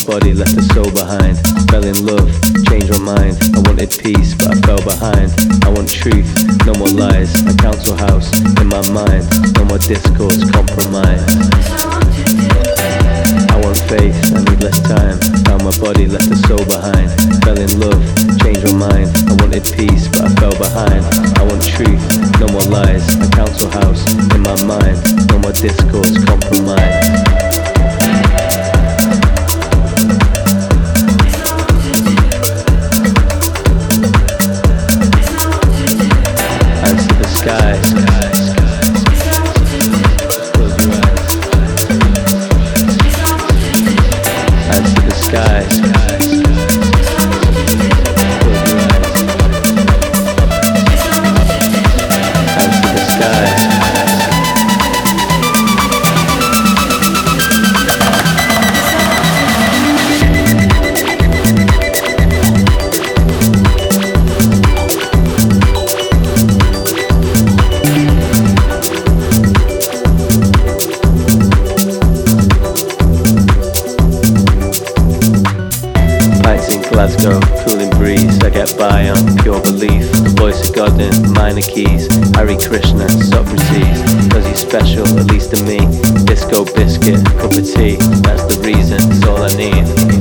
body, left the soul behind. Fell in love, changed my mind. I wanted peace, but I fell behind. I want truth, no more lies. A council house in my mind. No more discourse, compromise. I want faith, I need less time. Found my body, left the soul behind. Fell in love, changed my mind. I wanted peace, but I fell behind. I want truth, no more lies. A council house in my mind. No more discourse, compromise. Skies. Close your eyes. Hands to the skies. Close your eyes. Hands to the skies. Glasgow, cooling breeze, I get by on pure belief. The voice of God in minor keys. Hare Krishna, Socrates, cause he's special, at least to me. Disco biscuit, cup of tea, that's the reason, it's all I need.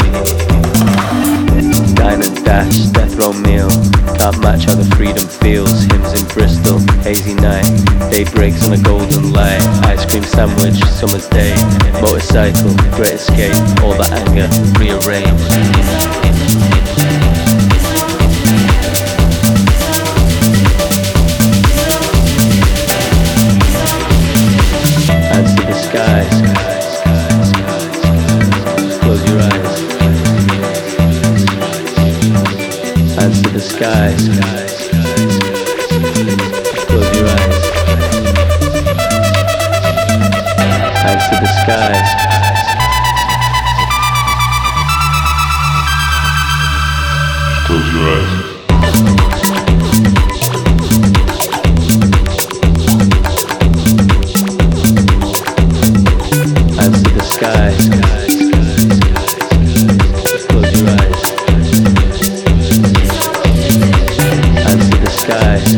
Dine and dash, death row meal, can't match how the freedom feels. Hymns in Bristol, hazy night, day breaks on a golden light. Ice cream sandwich, summer's day, motorcycle, great escape. All the anger, rearranged. Hands to the skies. Close your eyes. Hands to the skies. Close your eyes. Hands to the skies. Close your eyes. Hands to the skies. Close your eyes. Hands to the skies.